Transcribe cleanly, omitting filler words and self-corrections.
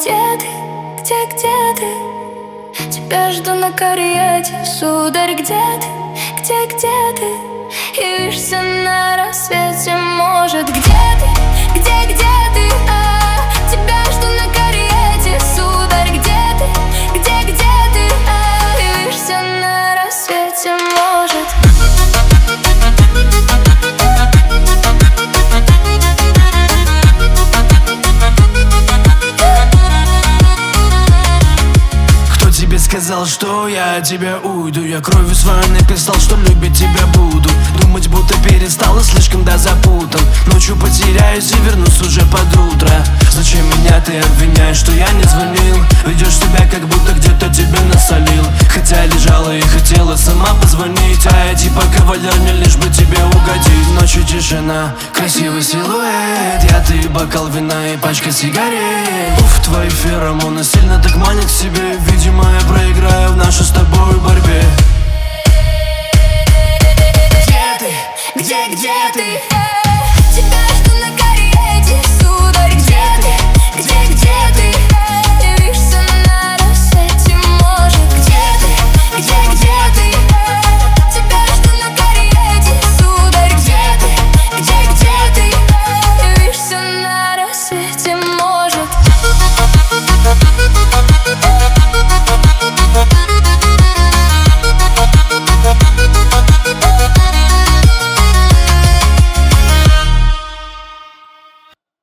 где ты, где ты? Тебя жду на карьете, сударь, где ты, где ты? Явишься на рассвете, может, где ты, где ты? Тебя жду на карьете, сударь, где ты, где ты? Явишься на рассвете, может. Сказал, что я от тебя уйду. Я кровью своей написал, что любить тебя буду. Думать будто перестал и слишком запутан. Ночью потеряюсь и вернусь уже под утро. Зачем меня ты обвиняешь, что я не звонил? Ведешь себя, как будто где-то тебе насолил. Хотя лежала и хотела сама позвонить. А я типа кавалер, мне лишь бы тебе угодить. Ночью тишина, красивый силуэт. Я, ты, бокал вина и пачка сигарет. Уф, твои феромоны сильно так манят к себе. Видимо, я проиграю в нашей с тобой борьбе. Где ты? Где ты?